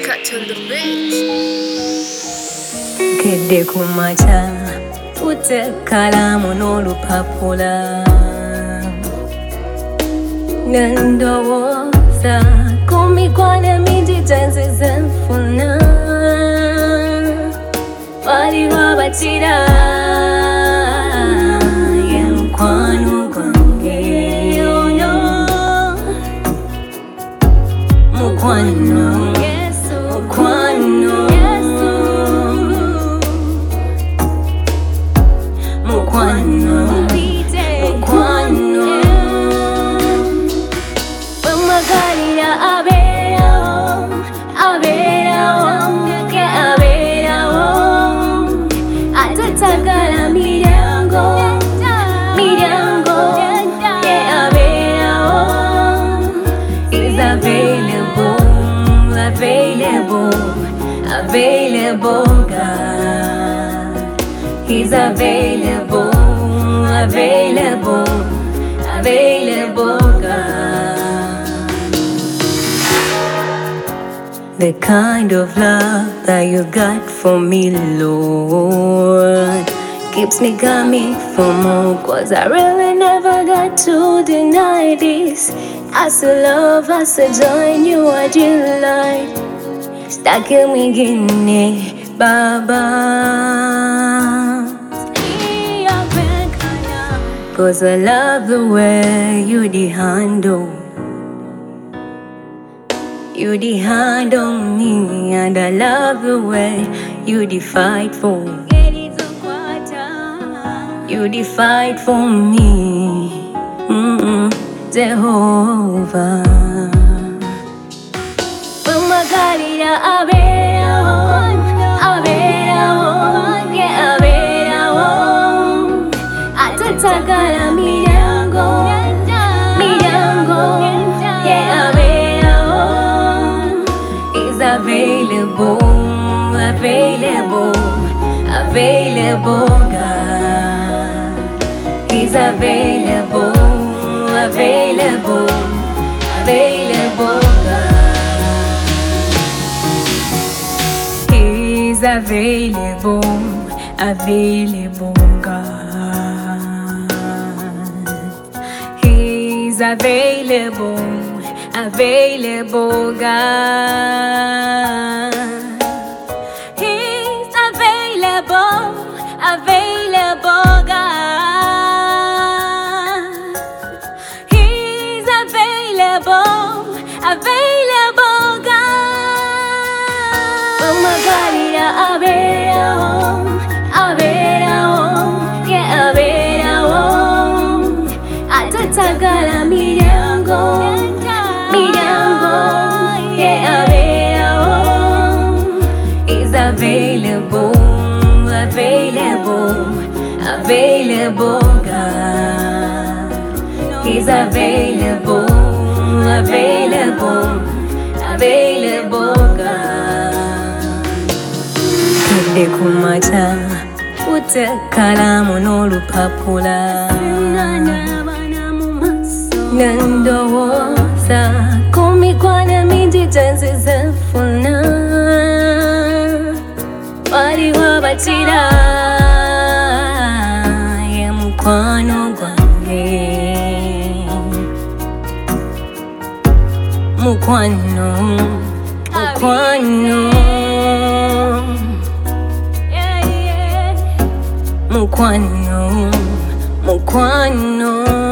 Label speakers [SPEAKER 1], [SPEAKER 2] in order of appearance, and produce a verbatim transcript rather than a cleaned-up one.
[SPEAKER 1] Cut on the beat.
[SPEAKER 2] Kedde kumacha ute kalamu n'olupapula nendowooza ku mikwano mingi gyenzize nfuna waliwo abakira ye mukwano gwange ono mukwano mukwano mukwano mukwano wemagalira abeerawo abeerawo ke abeerawo ate tagala miryango miryango ke abeerawo is available available available God. He's available, available, available, God. The kind of love that you got for me, Lord, keeps me coming for more, cause I really never got to deny this. I still love, I still join you, I delight. Stuck in me, Guinea, Baba. Cause I love the way you the handle You the handle me, and I love the way you the fight for You the fight for me, mm-mm, Jehovah. Wemagalira abeerawo abeerawo ye abeerawo ate tagala miryango miryango ye abeerawo is available available available God. He's available available available God. He's available available God. He's available, available God. He's available, available God. He's available, available God. Oh my God, yeah, available, available, yeah, available. Atatagala miryango, miryango, yeah, available. Is available, available, available God. He's available, available, available God. Kedde kumacha ute kalamu n'olupapula nendowooza ku mikwano mingi gyenzize nfuna waliwo abakira ye mukwano gwange mukwano mukwano mukwano mukwano